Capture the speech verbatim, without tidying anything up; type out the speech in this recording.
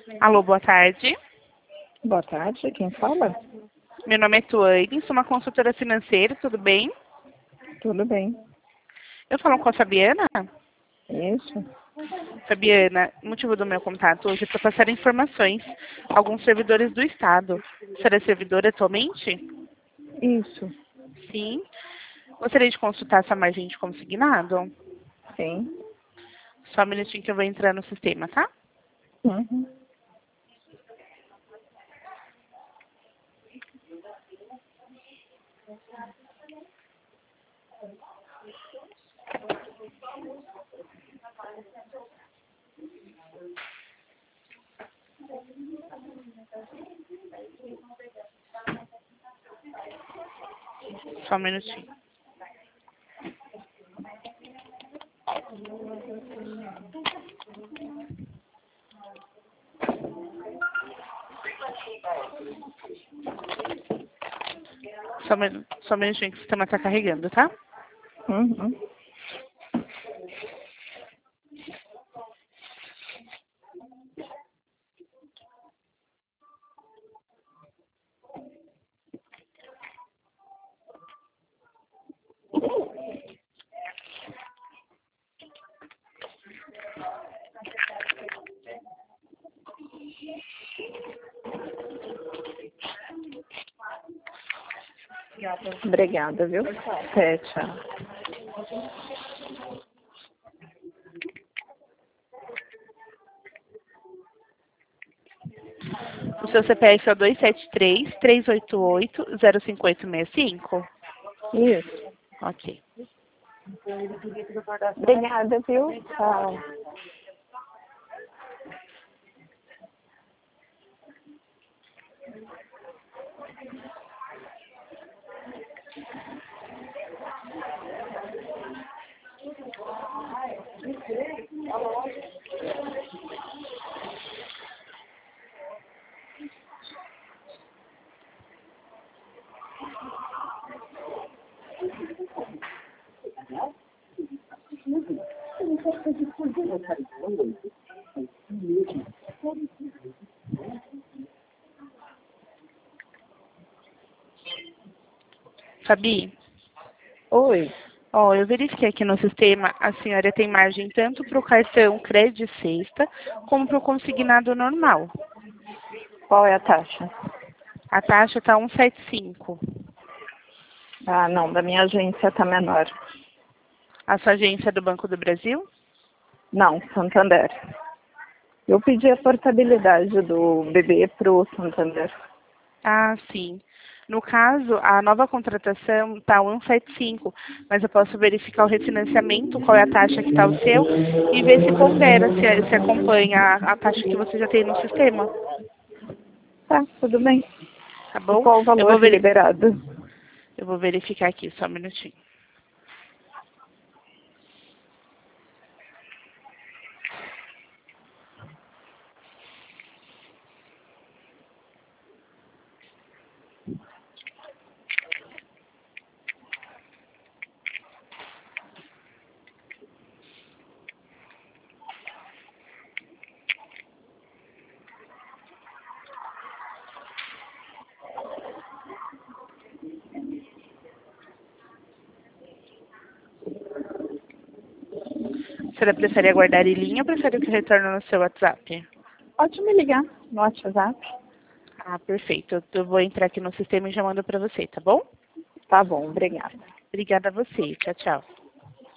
Alô, boa tarde. Boa tarde, quem fala? Meu nome é Tuane, sou uma consultora financeira, tudo bem? Tudo bem. Eu falo com a Fabiana? Isso. Fabiana, o motivo do meu contato hoje é para passar informações a alguns servidores do Estado. Você é servidora atualmente? Isso. Sim. Gostaria de consultar sua margem de consignado? Sim. Só um minutinho que eu vou entrar no sistema, tá? Uhum. Só um minutinho. Só um, minu- só um minutinho que o sistema está carregando, tá? Uhum. Obrigada, viu? É, tchau. O seu C P F é o dois sete três, três oito oito, zero cinco oito seis cinco? Isso. Ok. Obrigada, viu? Tchau. Fabi, Oi. ó, eu verifiquei aqui no sistema, a senhora tem margem tanto para o cartão crédito sexta, como para o consignado normal. Qual é a taxa? A taxa está cento e setenta e cinco. Ah, não, da minha agência tá menor. A sua agência é do Banco do Brasil? Não, Santander. Eu pedi a portabilidade do bebê pro Santander. Ah, sim. No caso, a nova contratação está cento e setenta e cinco, mas eu posso verificar o refinanciamento, qual é a taxa que está o seu, e ver se pondera, se, se acompanha a, a taxa que você já tem no sistema. Tá, tudo bem. Tá E bom? qual o Eu valor vou, veri liberado? eu vou verificar aqui, só um minutinho. A senhora prefere aguardar em linha ou prefere que eu retorne no seu WhatsApp? Pode me ligar no WhatsApp. Ah, perfeito. Eu eu vou entrar aqui no sistema e já mando para você, tá bom? Tá bom, obrigada. Obrigada a você. Tchau, tchau.